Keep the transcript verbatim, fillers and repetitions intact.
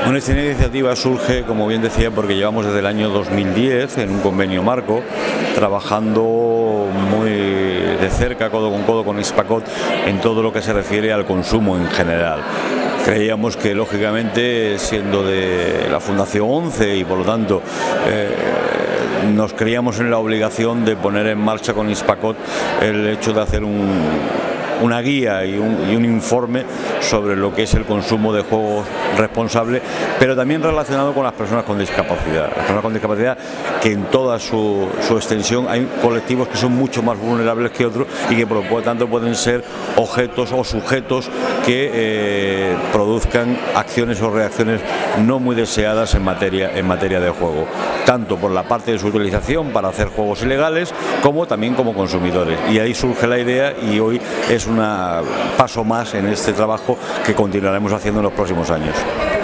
Bueno, esta iniciativa surge, como bien decía, porque llevamos desde el año dos mil diez en un convenio marco, trabajando muy de cerca, codo con codo con Hispacot, en todo lo que se refiere al consumo en general. Creíamos que, lógicamente, siendo de la Fundación ONCE y por lo tanto eh, nos creíamos en la obligación de poner en marcha con Hispacot el hecho de hacer un una guía y un, y un informe sobre lo que es el consumo de juegos responsable, pero también relacionado con las personas con discapacidad. Las personas con discapacidad, que en toda su, su extensión hay colectivos que son mucho más vulnerables que otros y que por lo tanto pueden ser objetos o sujetos que eh, produzcan acciones o reacciones no muy deseadas en materia, en materia de juego, tanto por la parte de su utilización para hacer juegos ilegales, como también como consumidores. Y ahí surge la idea y hoy es un paso más en este trabajo que continuaremos haciendo en los próximos años.